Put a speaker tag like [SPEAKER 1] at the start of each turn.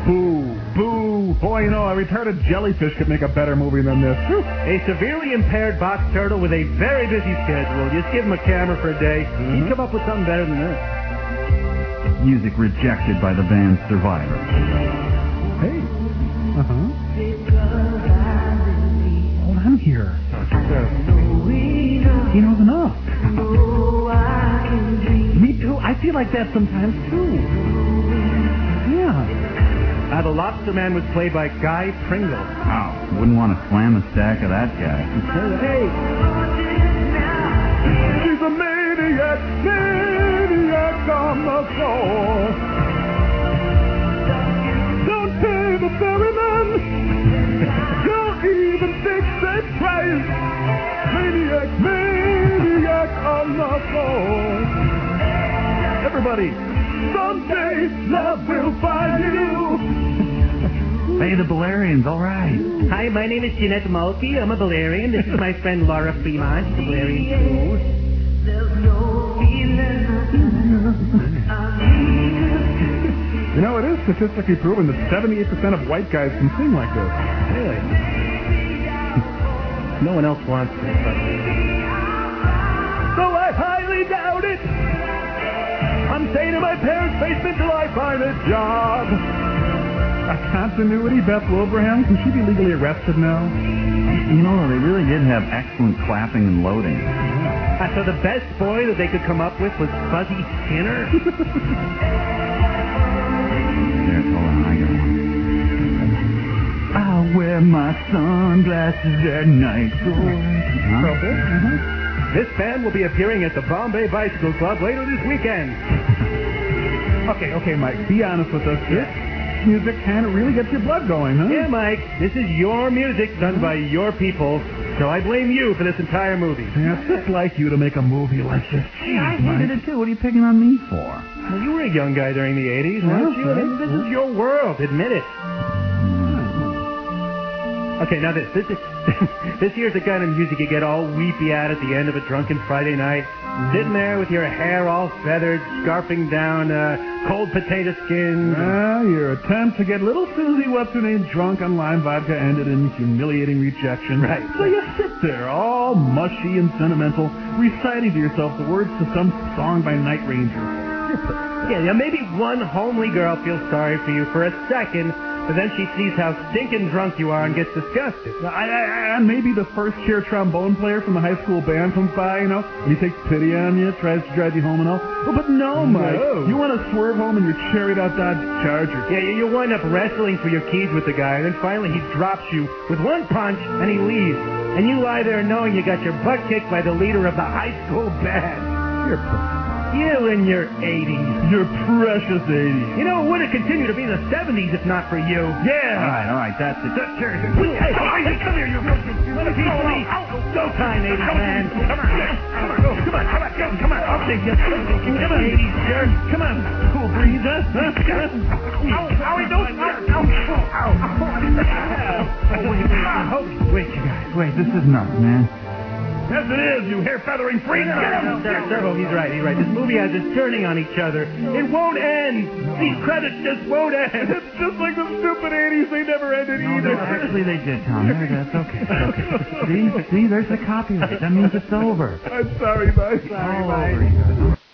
[SPEAKER 1] Boo. Boo. Boy, you know, a retarded jellyfish could make a better movie than this. Whew.
[SPEAKER 2] A severely impaired box turtle with a very busy schedule. Just give him a camera for a day. He'd come up with something better than this.
[SPEAKER 3] Music rejected by the band Survivor.
[SPEAKER 1] Hey. Hold on here. He knows enough. Me too. I feel like that sometimes too. Yeah.
[SPEAKER 2] The Lobster Man was played by Guy Pringle.
[SPEAKER 3] Wow. Wouldn't want to slam a stack of that guy.
[SPEAKER 1] Hey. She's a maniac on the floor. Don't pay the ferryman. Don't even think they price. Maniac on the floor. Everybody, someday love will find you.
[SPEAKER 3] Hey, the Valerians, all right.
[SPEAKER 2] Hi, my name is Jeanette Mulkey. I'm a Valerian. This is my friend Laura Fremont, Valerian too.
[SPEAKER 1] You know, it is statistically proven that 78% of white guys can sing like this.
[SPEAKER 2] Really? No one else wants this, but...
[SPEAKER 1] So I highly doubt it. I'm staying in my parents' basement till I find a job. A continuity, Beth Wilbraham? Can she be legally arrested now?
[SPEAKER 3] You know, they really did have excellent clapping and loading.
[SPEAKER 2] So the best boy that they could come up with was Fuzzy Skinner?
[SPEAKER 3] Here, hold on, I got one. I wear my sunglasses at night.
[SPEAKER 2] This band will be appearing at the Bombay Bicycle Club later this weekend.
[SPEAKER 1] Okay, Mike, be honest with us. This music kind of really gets your blood going, huh?
[SPEAKER 2] Yeah, Mike, this is your music done by your people, so I blame you for this entire movie.
[SPEAKER 1] Yeah, it's just like you to make a movie like this.
[SPEAKER 3] Hey, I hated it too. What are you picking on me for?
[SPEAKER 2] Well, you were a young guy during the 80s, weren't you? I mean, this is your world. Admit it. Okay, now this here's the kind of music you get all weepy at the end of a drunken Friday night, sitting there with your hair all feathered, scarfing down cold potato skins.
[SPEAKER 1] Your attempt to get little Susie what's-her-name drunk on lime vodka ended in humiliating rejection.
[SPEAKER 2] Right.
[SPEAKER 1] So you sit there all mushy and sentimental, reciting to yourself the words to some song by Night Ranger.
[SPEAKER 2] Yeah, maybe one homely girl feels sorry for you for a second, but then she sees how stinking drunk you are and gets disgusted.
[SPEAKER 1] And maybe the first-chair trombone player from the high school band comes by, you know, and he takes pity on you, tries to drive you home and all. Oh, but no, Mike. No. You want to swerve home in your cherried-out Dodge Charger.
[SPEAKER 2] Yeah, you wind up wrestling for your keys with the guy, and then finally he drops you with one punch, and he leaves. And you lie there knowing you got your butt kicked by the leader of the high school band. You in your 80s.
[SPEAKER 1] Your precious 80s.
[SPEAKER 2] You know, it would have continued to be the 70s if not for you.
[SPEAKER 1] Yeah.
[SPEAKER 3] All right, that's it.
[SPEAKER 2] Hey, come here, you go time, 80s man. Come on. I'll take you. Come on, 80s jerk. Come on. Cool breeze, huh?
[SPEAKER 3] Wait, you guys. Wait, this is nuts, man.
[SPEAKER 1] Yes, it is, you hair-feathering freak.
[SPEAKER 2] Servo, he's right. This movie has us turning on each other. It won't end. These credits just won't end.
[SPEAKER 1] It's just like the stupid 80s. They never ended either.
[SPEAKER 3] No, actually, they did, Tom. That's okay. See, there's the copyright. That means it's over.
[SPEAKER 1] I'm sorry, Mike.
[SPEAKER 3] Sorry, Mike.